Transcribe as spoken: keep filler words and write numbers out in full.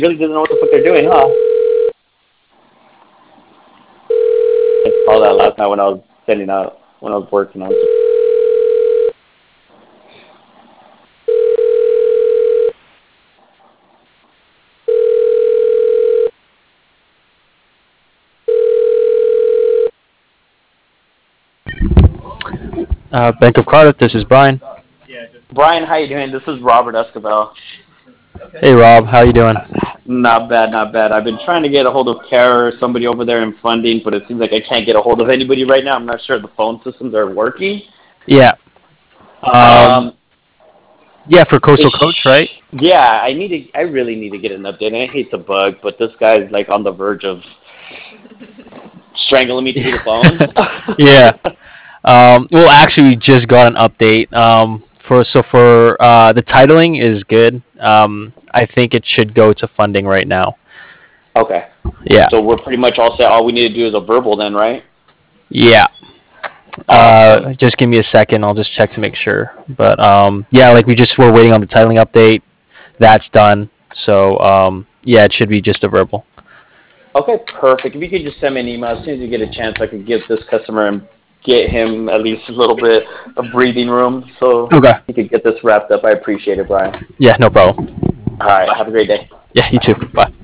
really doesn't know what the fuck they're doing, huh? I saw that last night when I was sending out, when I was working on it. Uh, Bank of Cardiff, this is Brian. Brian, how you doing? This is Robert Escobar. Hey Rob, how you doing? Not bad, not bad. I've been trying to get a hold of Kara or somebody over there in funding, but it seems like I can't get a hold of anybody right now. I'm not sure if the phone systems are working. Yeah. Um, Um, yeah, for Coastal Coach, right? ish. Yeah, I need to. I really need to get an update. I hate to bug, but this guy's like on the verge of strangling me through the Yeah. phone. Um, well, actually, we just got an update. Um, for so for uh, the titling is good. Um, I think it should go to funding right now. Okay, Yeah. so we're pretty much all set. All we need to do is a verbal then, right? Yeah. Uh, Awesome. just give me a second. I'll just check to make sure. But um, yeah, like we just were waiting on the titling update. That's done. So um, yeah, it should be just a verbal. Okay, perfect. If you could just send me an email as soon as you get a chance, I could give this customer and get him at least a little bit of breathing room so Okay. he could get this wrapped up. I appreciate it, Brian. Yeah, no problem. All right, have a great day. Yeah, you too. Bye.